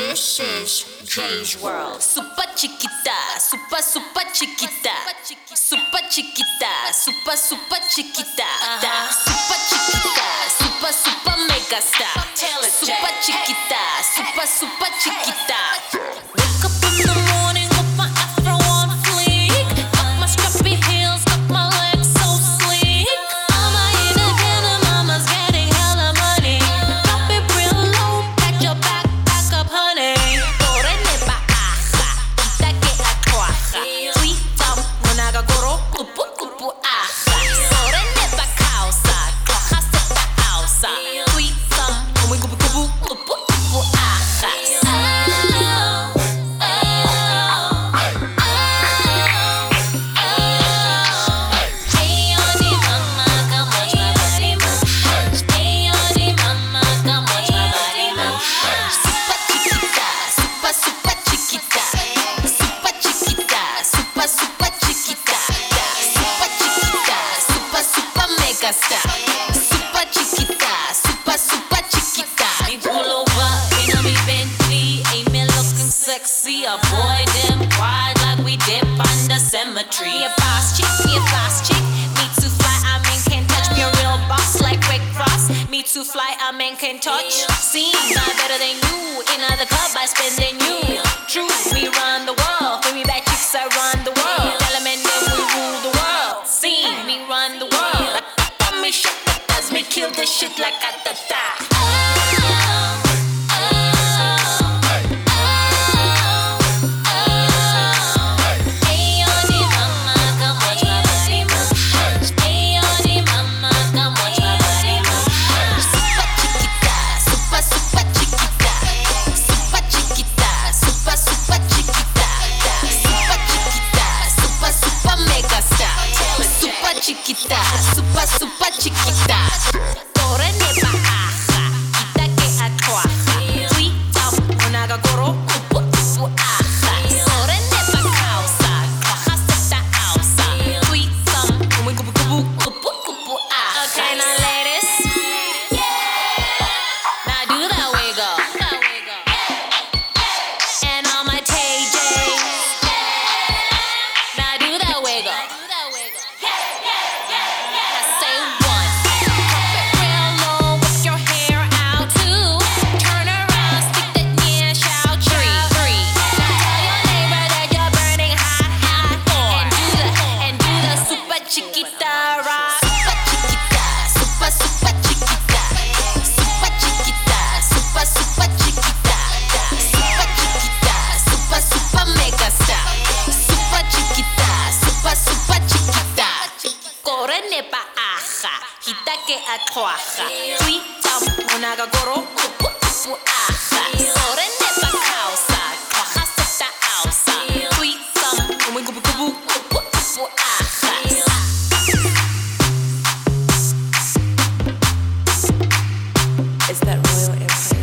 This is Jay's World. Super chiquita, super super chiquita, super chiquita, super super chiquita, super chiquita, super super mega star. Super chiquita, super super chiquita. Wake up in the morning with my afro on fleek, got my scruffy heels, got my legs so sleek. Mama in a denim, mama's getting hella money. Drop it real low, pack your backpack up, honey. Super chiquita, super super chiquita. Me pull over in a me Bentley, ain't me looking sexy? A boy them wide like we dip on the cemetery. Me a boss chick, me a boss chick. Me too fly, I mean can't touch me a real boss like Rick Ross. Me too fly, I mean can't touch. See, not better than you. In other club I spend than you. True, we run the world. For me bad chicks I run the world. Tell 'em and then we rule the world. See, me run the world. Me shit that does me kill this shit like a ta-ta. Chiquita, super super chiquita. Corre pa aja, quita que acuaja. Tuita, una gagoro, upu upu aja. Corre pa causa, cuaja seta ausa. Tuita, muy cupu cupu upu upu aja. Okay, now ladies, now do that wiggle. And all my TJs, now do that wiggle. Hita que acuaja, tuita, una gagoro, upu upu aja. Sorene pa causa, cuaja seta ausa. Tuita, muy cupu cupu, upu upu aja. It's that Royal Empire.